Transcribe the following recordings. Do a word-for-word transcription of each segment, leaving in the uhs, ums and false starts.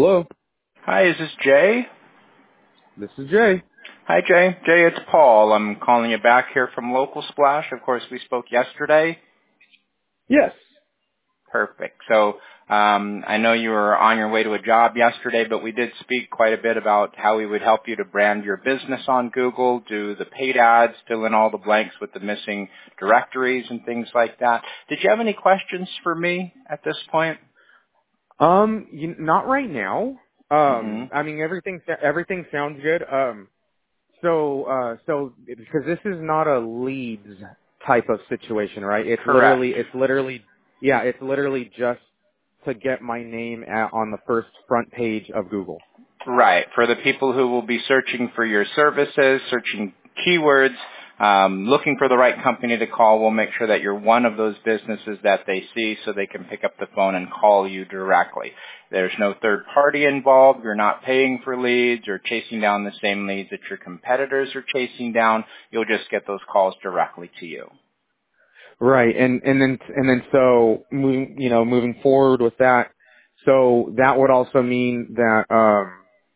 Hello, Hi, is this Jay? this is Jay. Hi, Jay. Jay, it's Paul. I'm calling you back here from Local Splash. Of course, we spoke yesterday. Yes. Perfect. So um, I know you were on your way to a job yesterday, but we did speak quite a bit about how we would help you to brand your business on Google, do the paid ads, fill in all the blanks with the missing directories and things like that. Did you have any questions for me at this point? Um, you, not right now. Mm-hmm. Um, I mean everything everything sounds good. Um, so uh, so because this is not a leads type of situation, right? It's Correct. literally it's literally yeah, it's literally just to get my name at, on the first front page of Google. Right. For the people who will be searching for your services, searching keywords, um, looking for the right company to call, we'll make sure that you're one of those businesses that they see so they can pick up the phone and call you directly. There's no third party involved. You're not paying for leads or chasing down the same leads that your competitors are chasing down. You'll just get those calls directly to you. Right, and and then and then so moving you know moving forward with that, so that would also mean that um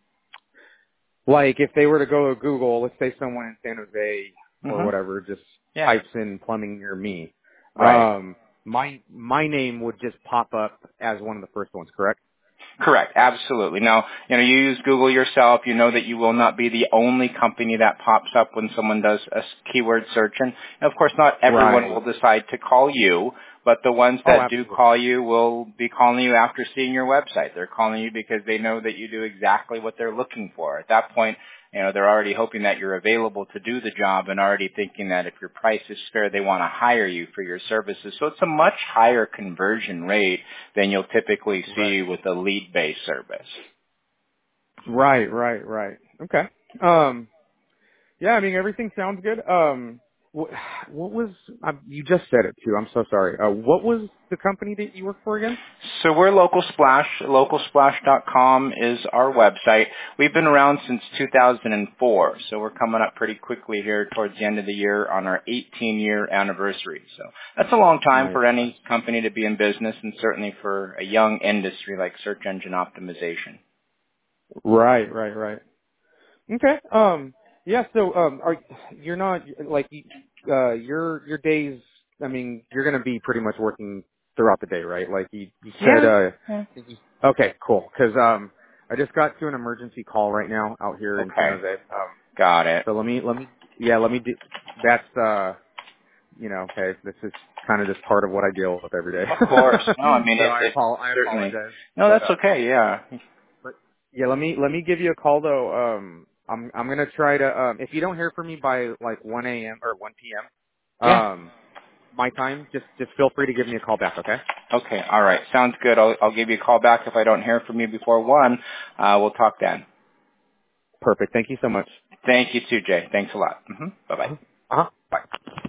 like if they were to go to Google, let's say someone in San Jose or hmm whatever just Yeah. types in plumbing near me, Right. um, my my name would just pop up as one of the first ones, correct? Correct, absolutely. Now, you know, you use Google yourself. You know that you will not be the only company that pops up when someone does a s- keyword search. And of course, not everyone will Right. decide to call you, but the ones Oh, that do absolutely. call you will be calling you after seeing your website. They're calling you because they know that you do exactly what they're looking for. At that point, you know, they're already hoping that you're available to do the job and already thinking that if your price is fair, they want to hire you for your services. So it's a much higher conversion rate than you'll typically Right. see with a lead-based service. Right. Right. Right. Okay. Um. Yeah. I mean, everything sounds good. Um. What, what was uh, you just said it too? I'm so sorry. Uh, what was the company that you work for again? So we're Local Splash. local splash dot com is our website. We've been around since two thousand four, so we're coming up pretty quickly here towards the end of the year on our eighteen-year anniversary. So that's a long time Nice. for Nice. any company to be in business, and certainly for a young industry like search engine optimization. Right. Right. Right. Okay. Um. Yeah. So, um, are you're not like you- uh your your days? I mean, you're gonna be pretty much working throughout the day, right? Like you you said. Yeah. Uh. Yeah. Okay. Cool. Because um, I just got to an emergency call right now out here in San Okay. Jose. Um. Got it. So let me let me yeah let me do. That's uh you know okay this is kind of just part of what I deal with every day. Of course. No, I mean, So it, I it apo- I certainly. apologize, No, but that's um. okay. Yeah. But yeah, let me let me give you a call though. Um, I'm I'm gonna try to. Um, if you don't hear from me by like one a m or one p m, Yeah. um, my time, just just feel free to give me a call back. Okay. Okay. All right. Sounds good. I'll, I'll give you a call back if I don't hear from you before one. Uh, we'll talk then. Perfect. Thank you so much. Thank you too, Jay. Thanks a lot. hmm Bye bye. Uh huh. Bye.